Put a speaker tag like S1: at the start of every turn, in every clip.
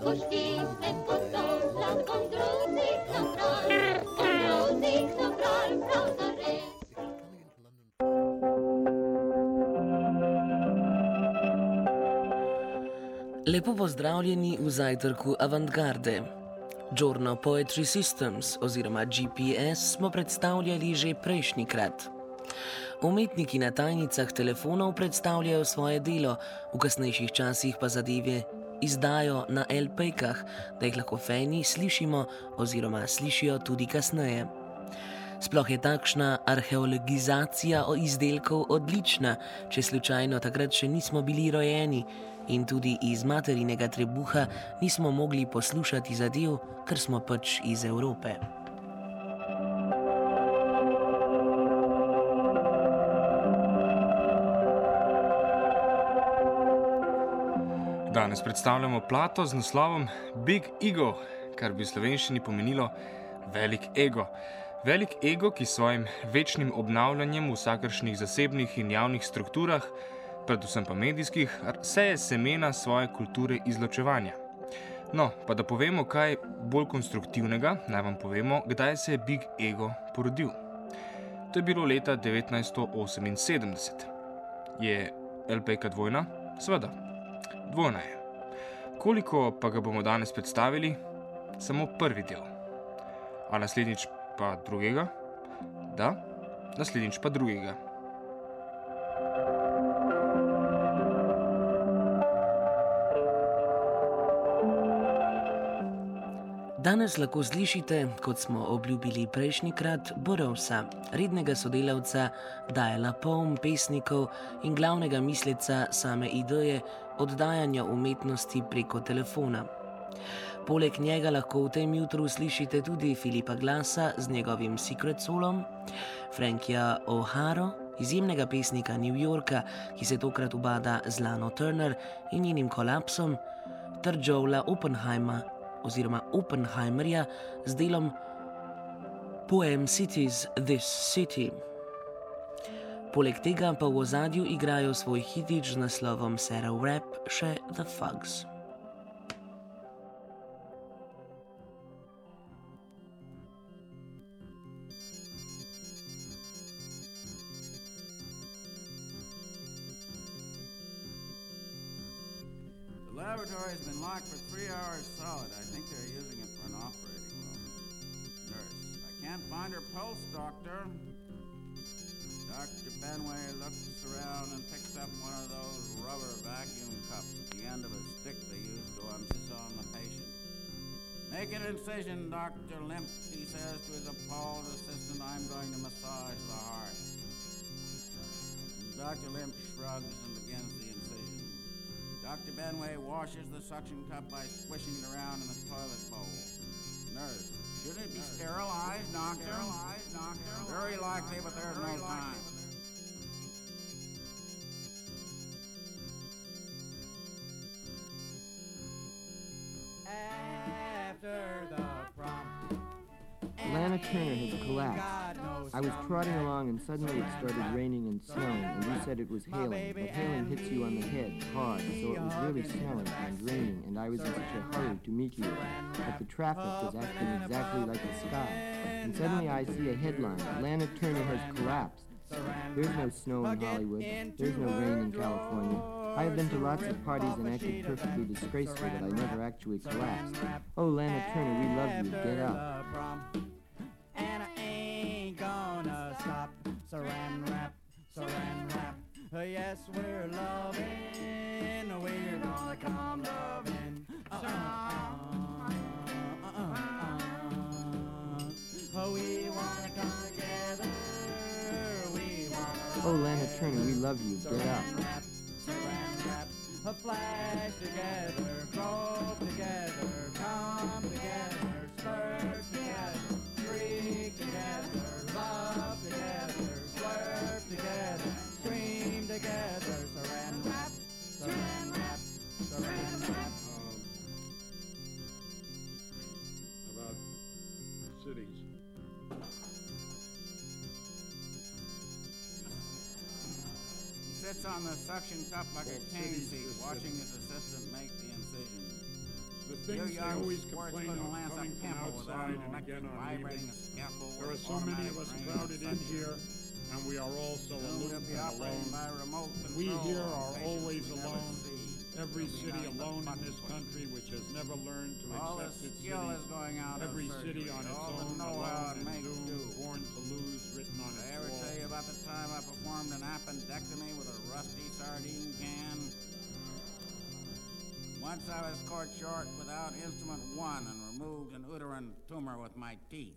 S1: Lepo pozdravljeni v zajtrku Avantgarde. Giorno Poetry Systems oziroma GPS smo predstavljali že prejšnjikrat. Umetniki na tajnicah telefonov predstavljajo svoje delo, v kasnejših časih pa zadeve izdajo na LP-kah, da jih lahko fani slišimo oziroma slišijo tudi kasneje. Sploh je takšna arheologizacija izdelkov odlična, če slučajno takrat še nismo bili rojeni in tudi iz materinega trebuha nismo mogli poslušati zadev, ker smo pač iz Evrope.
S2: Danes predstavljamo plato z naslovom Big Ego, kar bi v slovenščini pomenilo velik ego. Velik ego, ki s svojim večnim obnavljanjem v vsakršnih zasebnih in javnih strukturah, predvsem pa medijskih, seje semena svoje kulture izločevanja. No, pa da povemo kaj bolj konstruktivnega, naj vam povemo, kdaj se je Big Ego porodil. To je bilo leta 1978. Je LP-ka dvojna? Seveda, dvojna je. Koliko pa ga bomo danes predstavili? Samo prvi del. A naslednjič pa drugega? Da, naslednjič pa drugega.
S1: Danes lahko slišite, kot smo obljubili prejšnjikrat, Borovsa, rednega sodelavca Diala Poem, pesnikov in glavnega misleca same ideje oddajanja umetnosti preko telefona. Poleg njega lahko v tem jutru slišite tudi Filipa Glassa z njegovim Secret Soulom, Frankija O'Haro, izjemnega pesnika New Yorka, ki se tokrat ubada z Lano Turner in njenim kolapsom, ter Joela Oppenheimerja z delom Poem Cities This City. Poleg tega pa v ozadju igrajo svoj hitič z naslovom Sarah Rap še The Fugs.
S3: The laboratory's been locked for 3 hours solid. I think they're using it for an operating room. Nurse, I can't find her pulse, doctor. Dr. Benway looks around and picks up one of those rubber vacuum cups at the end of a stick they use to unseal the patient. Make an incision, Dr. Limp, he says to his appalled assistant. I'm going to massage the heart. Dr. Limp shrugs and begins the incision. Dr. Benway washes the suction cup by squishing it around in the toilet bowl. Nurse, should it be sterilized, doctor? Very likely, but there's no time.
S4: After the prompt.
S5: Lana Turner has collapsed. I was trotting along and suddenly it started raining and snowing, and you said it was hailing, but hailing hits you on the head hard, so it was really snowing and raining, and I was in such a hurry to meet you. But the traffic was acting exactly like the sky, and suddenly I see a headline, Lana Turner has collapsed. There's no snow in Hollywood, there's no rain in California. I have been to lots of parties and acted perfectly disgraceful, but I never actually collapsed. Oh, Lana Turner, we love you, get up.
S4: And I ain't gonna stop. Saran wrap. Yes, we're loving. We're gonna come loving. We wanna come together.
S5: Oh, Lana Turner, we love you, get up.
S4: Saran wrap. Flash together, grow together, come together, spurt together, freak together, love together, swerve together, scream together, saran wrap, saran wrap, saran wrap.
S6: About cities.
S3: Sits on the suction cup like a cane seat, watching his assistant make the incision.
S6: The things they
S3: young
S6: always
S3: sportsman
S6: complain
S3: who
S6: of
S3: lands a
S6: coming from
S3: pimple without
S6: outside
S3: an
S6: and
S3: electric
S6: again on
S3: vibrating
S6: leaving.
S3: scalpel
S6: There are
S3: with
S6: so many of
S3: automatic
S6: us
S3: brain
S6: crowded in
S3: suction.
S6: here, and we are all so
S3: Soon
S6: aloof
S3: we'll be
S6: and
S3: operating
S6: alone.
S3: by remote control.
S6: We here
S3: on
S6: are
S3: patients
S6: always
S3: we never
S6: alone.
S3: see.
S6: Every
S3: There'll be
S6: city
S3: nothing but
S6: alone in
S3: button
S6: this
S3: pushing.
S6: country which has never learned to
S3: All the
S6: accept its
S3: skill is
S6: city.
S3: going out
S6: Every
S3: of
S6: city
S3: surgery.
S6: on its
S3: All the
S6: own,
S3: know-how
S6: alone
S3: it
S6: and
S3: makes
S6: doomed,
S3: do.
S6: born to lose, written on
S3: Did
S6: its
S3: I ever tell you
S6: wall.
S3: about the time I performed an appendectomy with a rusty sardine can? Once I was caught short without instrument 1 and removed an uterine tumor with my teeth.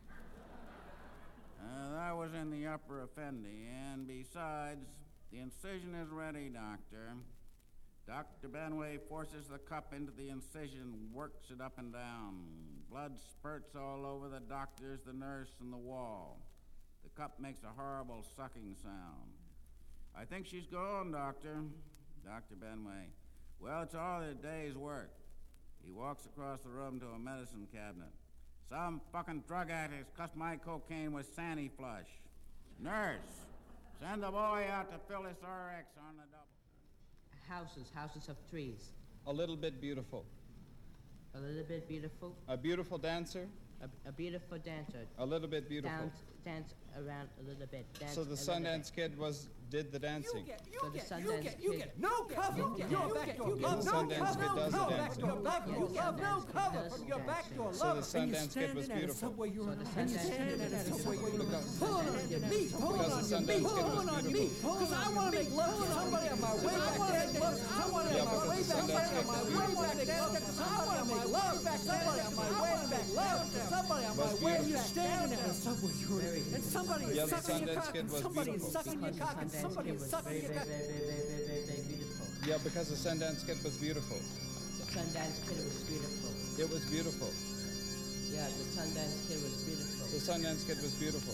S3: That was in the upper effendi, and besides, the incision is ready, Doctor. Dr. Benway forces the cup into the incision, works it up and down. Blood spurts all over the doctors, the nurse, and the wall. The cup makes a horrible sucking sound. I think she's gone, Doctor. Dr. Benway. Well, it's all a day's work. He walks across the room to a medicine cabinet. Some fucking drug addict cussed my cocaine with Sandy Flush. Nurse, send the boy out to fill this RX on the double.
S7: Houses of trees.
S8: A little bit beautiful.
S7: A little bit beautiful.
S8: A beautiful dancer.
S7: A beautiful dancer.
S8: A little bit beautiful.
S7: Dance around a little bit. Dance
S8: So the
S7: a little
S8: Sundance Kid did the dancing.
S7: So the Sundance Kid.
S4: No cover from your back door.
S8: Yeah, the Sundance Kid does the dancing.
S4: Your back door.
S7: Yeah,
S4: No
S7: Sundance
S4: cover
S7: does
S4: from your back
S7: dancing.
S4: door.
S8: So the Sundance Kid was beautiful.
S7: So the
S4: And you're
S7: Sundance
S4: standing
S7: Kid
S4: at a
S7: was
S4: subway.
S7: beautiful.
S4: Pulling on your knee. Pulling
S8: Because
S4: on
S8: the
S4: your
S8: Sundance
S4: knee.
S8: Kid was
S4: Pulling on your knee.
S8: beautiful.
S4: Because I want to make love to somebody on my way back there. Somebody
S8: Yeah,
S4: on my way
S8: because the
S4: back
S8: Sundance
S4: there.
S8: Kid
S4: On
S8: was
S4: my way
S8: beautiful.
S4: back there. Somebody on my way back. Somebody on my way back. Somebody on my
S8: Was
S4: way.
S8: beautiful.
S4: You're standing at a subway. And somebody
S8: Yeah,
S4: is
S8: the
S4: sucking your
S8: Sundance
S4: cock.
S8: Kid
S4: And
S8: was
S4: somebody is
S8: beautiful.
S4: sucking your
S7: Because the
S4: cock. And
S7: Sundance
S4: somebody
S7: Kid
S4: is
S7: was
S4: sucking your cock.
S7: very beautiful.
S8: Yeah, because the Sundance Kid was beautiful.
S7: The Sundance Kid was beautiful.
S8: It was beautiful.
S7: Yeah, the Sundance Kid was beautiful.
S8: The Sundance Kid was beautiful.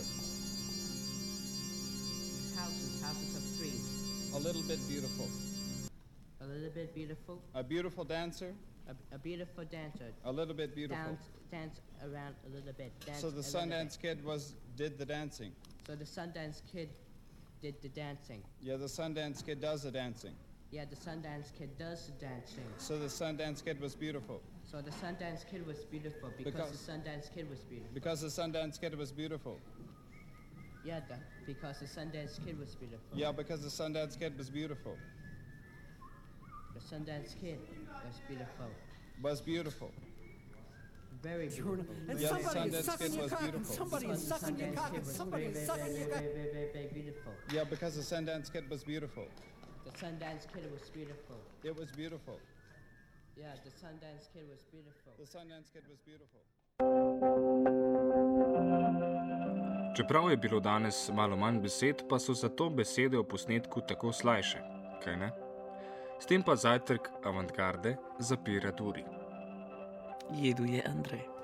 S7: Houses of trees.
S8: A little bit beautiful.
S7: A little bit beautiful.
S8: A beautiful dancer.
S7: A beautiful dancer.
S8: A little bit beautiful.
S7: Dance around a little bit. Dance
S8: So the
S7: a little
S8: Sundance
S7: bit.
S8: Kid did the dancing.
S7: So the Sundance Kid did the dancing.
S8: Yeah, the Sundance Kid does the dancing.
S7: Yeah, the Sundance Kid does the dancing.
S8: So the Sundance Kid was beautiful.
S7: So the Sundance Kid was beautiful because the Sundance Kid was beautiful.
S8: Because the Sundance Kid was beautiful.
S7: Yeah, because the Sundance Kid was beautiful.
S8: Yeah, because the Sundance Kid was beautiful.
S7: The Sundance Kid was beautiful.
S8: Was beautiful.
S7: Very beautiful.
S4: And
S8: Yeah, the
S4: somebody is
S8: Sundance
S4: sucking
S8: Kid
S4: your
S8: was
S4: cock. And
S8: beautiful.
S4: somebody is
S7: Because the
S4: sucking your
S7: Sundance
S4: cock.
S7: Kid
S4: And
S7: was
S4: somebody is sucking your cock.
S7: very beautiful.
S8: Yeah, because the Sundance Kid was beautiful.
S7: The Sundance Kid was beautiful.
S8: It was beautiful.
S7: Yeah, the Sundance Kid was beautiful.
S8: The Sundance Kid was beautiful.
S2: Čeprav je bilo danes malo manj besed, pa so zato besede o posnetku tako slajše, kaj ne? S tem pa zajtrk avantgarde zapira duri.
S1: Jedu je Andrej.